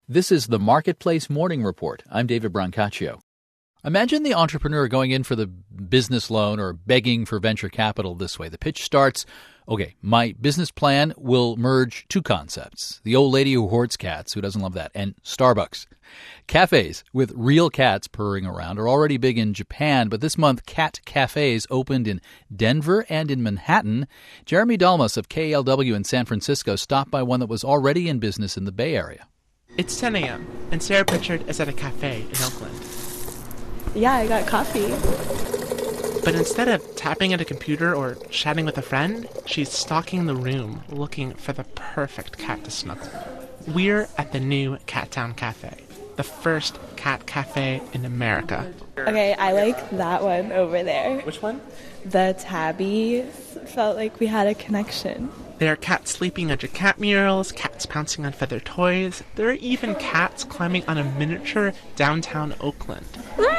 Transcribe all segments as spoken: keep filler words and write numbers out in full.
This is the Marketplace Morning Report. I'm David Brancaccio. Imagine the entrepreneur going in for the business loan or begging for venture capital this way. The pitch starts, okay, my business plan will merge two concepts. The old lady who hoards cats, who doesn't love that, and Starbucks. Cafes with real cats purring around are already big in Japan, but this month cat cafes opened in Denver and in Manhattan. Jeremy Dalmas of K A L W in San Francisco stopped by one that was already in business in the Bay Area. It's ten a.m., and Sarah Pritchard is at a cafe in Oakland. Yeah, I got coffee. But instead of tapping at a computer or chatting with a friend, she's stalking the room looking for the perfect cat to snuggle. We're at the new Cat Town Cafe, the first cat cafe in America. Okay, I like that one over there. Which one? The tabby felt like we had a connection. There are cats sleeping under cat murals, cats pouncing on feather toys. There are even cats climbing on a miniature downtown Oakland.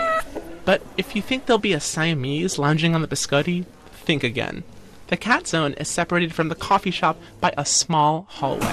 But if you think there'll be a Siamese lounging on the biscotti, think again. The cat zone is separated from the coffee shop by a small hallway.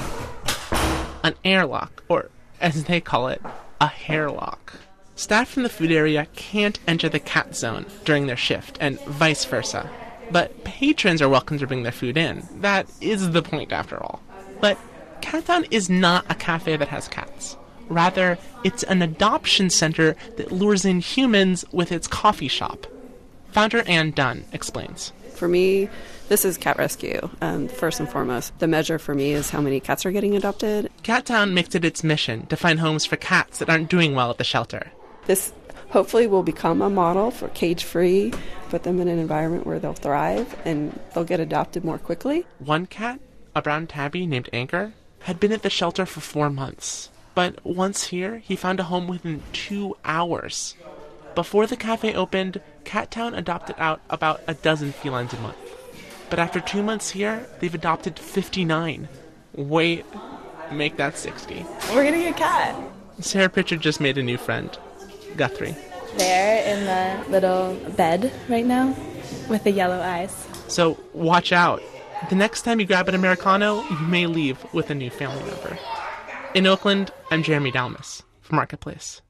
An airlock, or as they call it, a hairlock. Staff from the food area can't enter the cat zone during their shift, and vice versa. But patrons are welcome to bring their food in. That is the point, after all. But Cat Town is not a cafe that has cats. Rather, it's an adoption center that lures in humans with its coffee shop. Founder Ann Dunn explains. For me, this is cat rescue. Um, first and foremost, the measure for me is how many cats are getting adopted. Cat Town makes it its mission to find homes for cats that aren't doing well at the shelter. This hopefully will become a model for cage-free, put them in an environment where they'll thrive and they'll get adopted more quickly. One cat, a brown tabby named Anchor, had been at the shelter for four months. But once here, he found a home within two hours. Before the cafe opened, Cat Town adopted out about a dozen felines a month. But after two months here, they've adopted fifty-nine. Wait, make that sixty. We're getting a cat. Sarah Pritchard just made a new friend, Guthrie. There in the little bed right now with the yellow eyes. So watch out. The next time you grab an Americano, you may leave with a new family member. In Oakland, I'm Jeremy Dalmas for Marketplace.